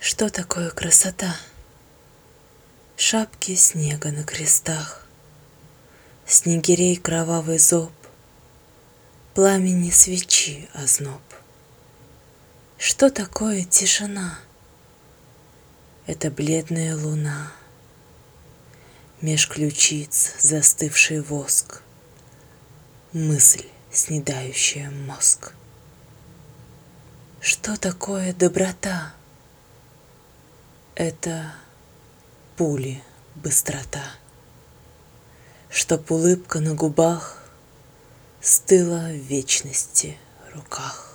Что такое красота? Шапки снега на крестах, снегирей кровавый зоб, пламени свечи озноб. Что такое тишина? Это бледная луна, меж ключиц застывший воск, мысль, снедающая мозг. Что такое доброта? Это пули быстрота, чтоб улыбка на губах стыла в вечности руках.